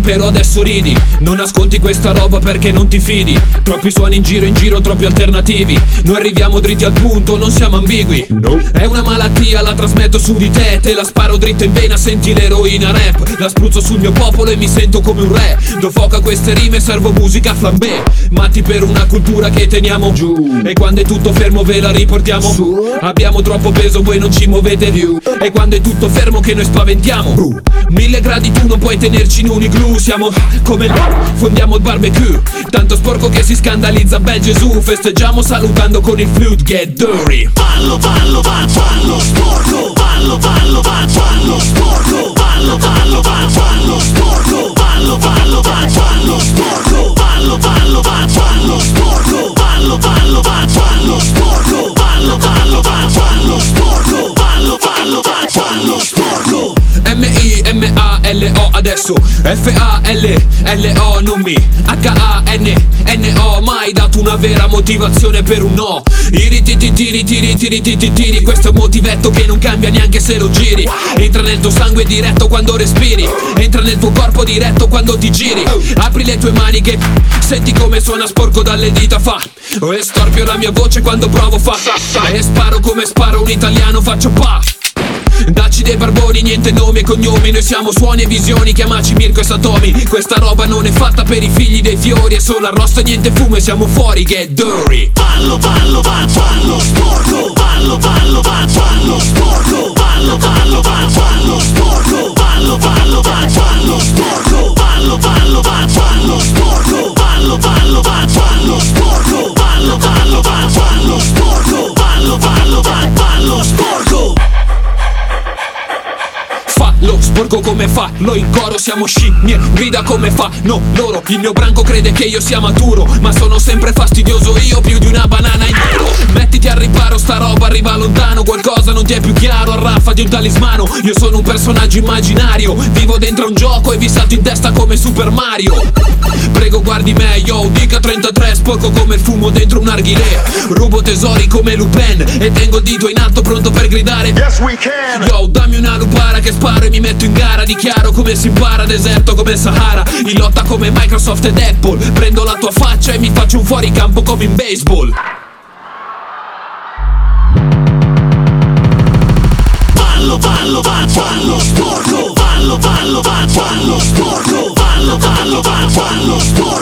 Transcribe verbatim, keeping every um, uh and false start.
però adesso ridi. Non ascolti questa roba perché non ti fidi. Troppi suoni in giro in giro, troppi alternativi. Noi arriviamo dritti al punto, non siamo ambigui. No. È una malattia, la trasmetto su di te. Te la sparo dritta in vena, senti l'eroina rap. La spruzzo sul mio popolo e mi sento come un re. Do fuoco a queste rime, servo musica flambé. Matti per una cultura che teniamo giù. E quando è tutto fermo ve la riportiamo su. Abbiamo troppo peso, voi non ci muovete più. E quando è tutto fermo che noi spaventiamo. uh. Mille gradi tu non puoi tenerci in un igloo. Siamo come fondiamo il barbecue. Tanto sporco che si scandalizza, bel Gesù. Festeggiamo salutando con il flute, get dirty. Ballo, ballo, ballo, ballo sporco. Ballo, ballo, ballo, ballo sporco. Ballo, ballo, ballo, ballo sporco. Ballo, ballo, ballo, ballo sporco. Ballo, ballo, ballo, ballo sporco. Ballo, ballo, ballo, ballo sporco. Ballo, ballo, ballo, ballo sporco. Ballo, ballo, ballo, ballo sporco. M I M A L O adesso F A L L O non mi H A N N O mai dato una vera motivazione per un no. Iri tiri tiri tiri tiri tiri tiri. Questo è un motivetto che non cambia neanche se lo giri. Entra nel tuo sangue diretto quando respiri. Entra nel tuo corpo diretto quando ti giri. Apri le tue maniche, senti come suona sporco dalle dita fa. E storpio la mia voce quando provo fa. E sparo come sparo un italiano, faccio pa. Dacci dei barboni, niente nomi e cognomi. Noi siamo suoni e visioni, chiamaci Mirko e Satomi. Questa roba non è fatta per i figli dei fiori. È solo arrosto e niente fumo e siamo fuori, get dirty. Ballo, ballo, ballo, ballo sporco. Ballo, ballo, ballo, ballo sporco. Ballo, ballo, ballo, ballo sporco. Ballo, ballo, ballo, ballo sporco. Ballo, ballo, ballo, ballo sporco. Ballo, ballo, ballo, ballo sporco. Ballo, ballo, ballo, ballo sporco. Ballo, ballo, ballo, ballo sporco. Fallo, sporco come fa, lo in coro siamo scimmie, grida come fa, no loro. Il mio branco crede che io sia maturo, ma sono sempre fastidioso io più di una banana in muro. Mettiti al riparo, sta roba arriva lontano. Qualcosa non ti è più chiaro, arraffa di un talismano. Io sono un personaggio immaginario, vivo dentro un gioco e vi salto in testa come Super Mario. Prego guardi me, yo, dica trentatré, sporco come il fumo dentro un narghilè. Rubo tesori come Lupin e tengo il dito in alto pronto per gridare Yes we can. Yo, dammi una lupara che sparo e mi metto in gara. Dichiaro come si impara, deserto come Sahara. In lotta come Microsoft ed Apple. Prendo la tua faccia e mi faccio un fuoricampo come in baseball. Ballo, ballo, ballo, ballo sporco. Ballo, ballo, ballo, ballo sporco. Ballo, ballo, ballo, ballo sporco.